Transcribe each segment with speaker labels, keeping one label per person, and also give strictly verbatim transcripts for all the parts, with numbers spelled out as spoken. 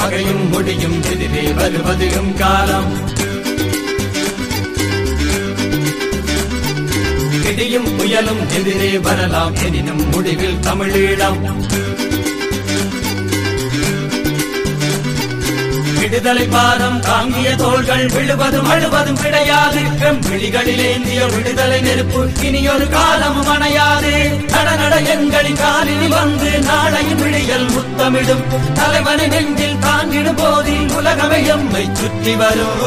Speaker 1: பகையும் முடியும் எதிரே வருவதும் காலம். இடியும் புயலும் எதிரே வரலாம் எனினும் முடிவில் தமிழீழம். விடுதலை பாரம் தாங்கிய தோள்கள் விழுவதும் அழுவதும் கிடையாது. விழிகளில் ஏந்திய விடுதலை நெருப்பு இனியொரு காலமும் அணையாது. நட நட எங்களின் காலில் வந்து நாளையின் விழிகள் முத்தமிடும். தலைவனை நெஞ்சில் தாங்கிடும் போதில் உலகமே எம்மை சுற்றி வரும்.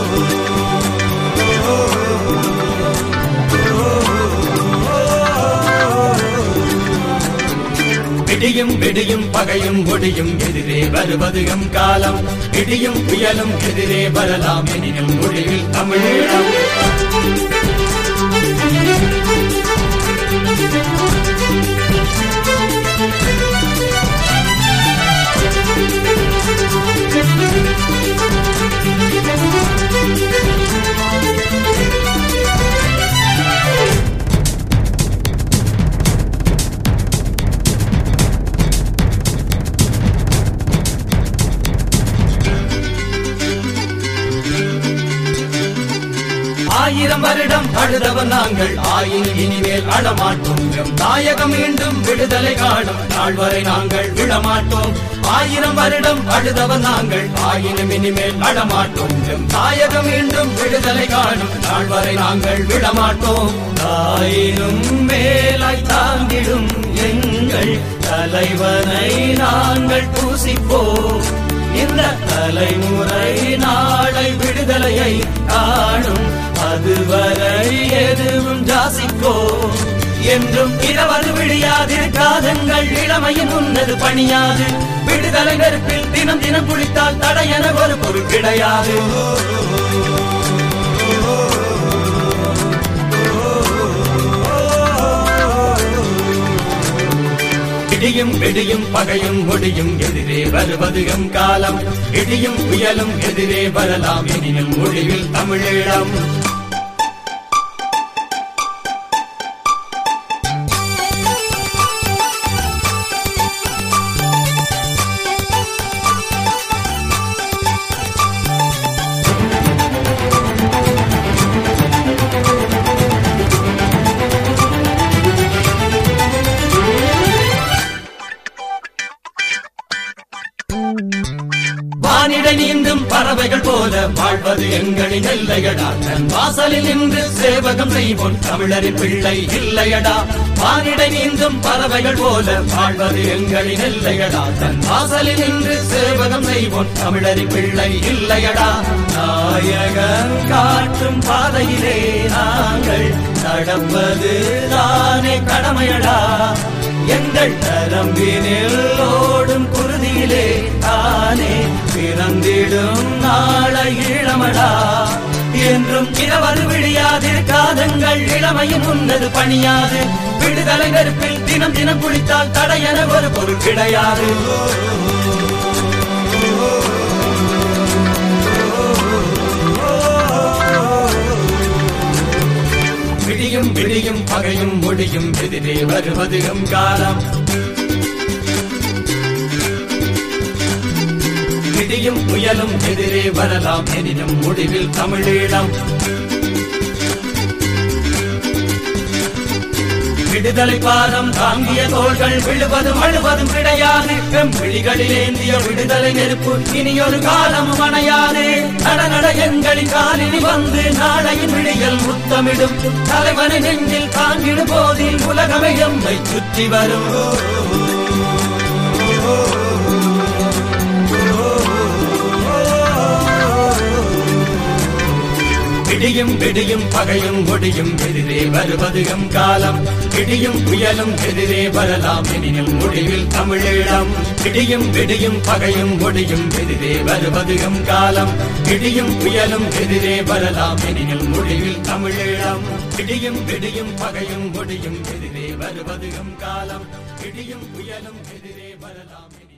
Speaker 1: இடியும் விடியும் பகையும் ஒடியும் எதிரே வருவதும் காலம். இடியும் புயலும் எதிரே வரலாம் எனினும் முடிவில் தமிழீழம். ஆயிரம் வருடம் அழுதவன் நாங்கள் ஆயினும் இனிமேல் அழமாட்டோம். எம் தாயகம் மீண்டும் விடுதலை காணும் நாள் வரை நாங்கள் விழமாட்டோம். ஆயிரம் வருடம் அழுதவன் நாங்கள் ஆயினும் இனிமேல் அழமாட்டோம். எம் தாயகம் மீண்டும் விடுதலை காணும் நாள் வரை நாங்கள் விழமாட்டோம். ஆயினும் மேலாய் தாங்கிடும் எங்கள் தலைவனை நாங்கள் பூசிப்போம். இந்த தலைமுறை நாளை விடுதலையை காணும். அதுவரை எதுவும் ஜாசிக்கோ என்றும் இரவது விழியாது. காதங்கள் இளமையின் உன்னது பணியாது. விடுதலை நெருப்பில் தினம் தினம் குளித்தால் தடையென ஒரு பொருள் கிடையாது. இடியும் விடியும் பகையும் ஒடியும் எதிரே வருவதும் காலம். இடியும் புயலும் எதிரே வரலாம் எனினும் முடிவில் தமிழீழம். வானிடை நீந்தும் பறவைகள் போல வாழ்வது எங்களின் எல்லையடா. தன் வாசலில் நின்று சேவகம் செய்வோம் தமிழரின் பிள்ளை இல்லையடா. வானிடை நீந்தும் பறவைகள் போல வாழ்வது எங்களின் எல்லையடா. தன் வாசலில் நின்று சேவகம் செய்வோம் தமிழரின் பிள்ளை இல்லையடா. நாயகன் காட்டும் பாதையிலே நாங்கள் நடப்பது தானே கடமையடா. எங்கள் தரம்பினில் ஓடும் குருதியிலே தானே பிறந்திடும் நாளை ஈழமடா. என்றும் இரவது விழியாது. காதங்கள் இளமையின் உன்னது பணியாது. விடுதலை நெருப்பில் தினம் தினம் குளித்தால் தடையென ஒரு பொருள் கிடையாது. விடியும் விடியும் பகையும் ஒடியும் எதிரே வருவதும் காலம். இடியும் புயலும் எதிரே வரலாம் எனினும் முடிவில் தமிழீழம். விடுதலை பாரம் தாங்கிய தோள்கள் விழுவதும் அழுவதும் கிடையாது. விழிகளில் ஏந்திய விடுதலை நெருப்பு இனியொரு காலமும் அணையாது. நட நட எங்களின் காலில் வந்து நாளையின் விழிகள் முத்தமிடும். தலைவனை நெஞ்சில் தாங்கிடும் போதில் உலகமே எம்மை சுற்றி வரும். இடியும் விடியும் பகையும் ஒடியும் எதிரே வருவதும் காலம். இடியும் புயலும் எதிரே வரலாம் எனினும் முடிவில் தமிழீழம். இடியும் விடியும் பகையும் ஒடியும் எதிரே வருவதும் காலம். இடியும் புயலும் எதிரே வரலாம் எனினும் முடிவில் தமிழீழம். இடியும் விடியும் பகையும் ஒடியும் எதிரே வருவதும் காலம். இடியும் புயலும் எதிரே வரலாம்.